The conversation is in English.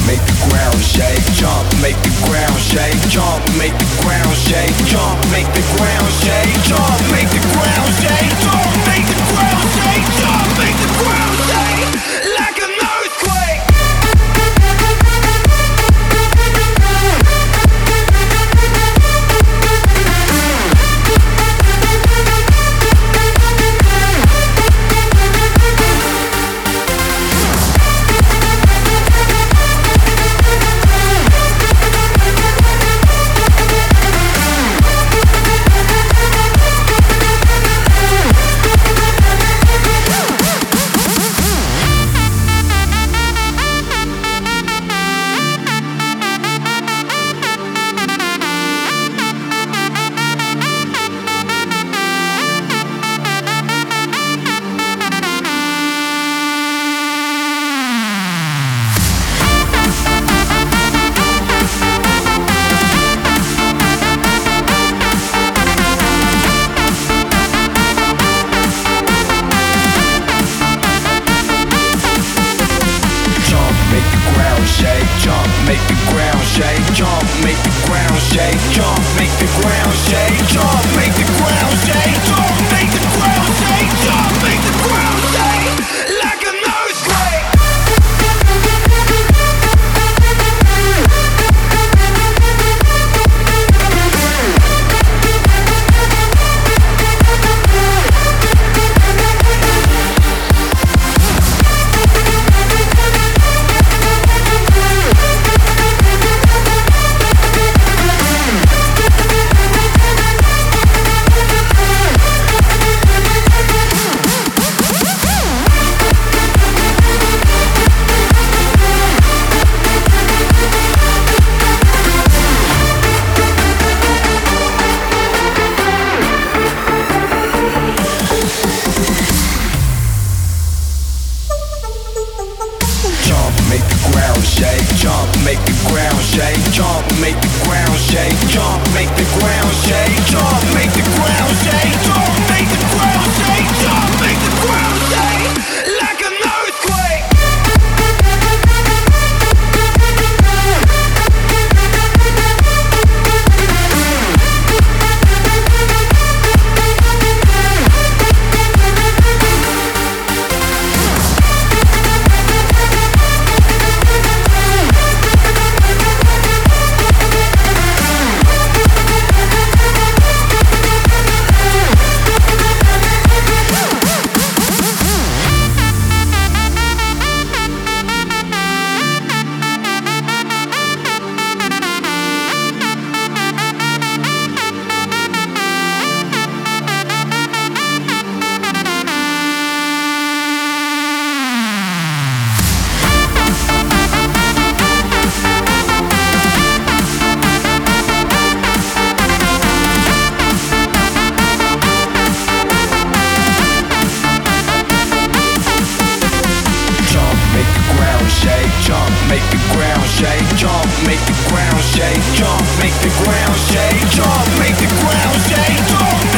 make the ground shake. Jump, make the ground shake. Jump, make the ground shake. Jump, make the ground shake. Jump, make the ground shake. Jump, make the ground shake. Jump, make the ground shake like an earthquake. Make the ground shake, jump, make the ground shake, jump, make the ground shake, jump.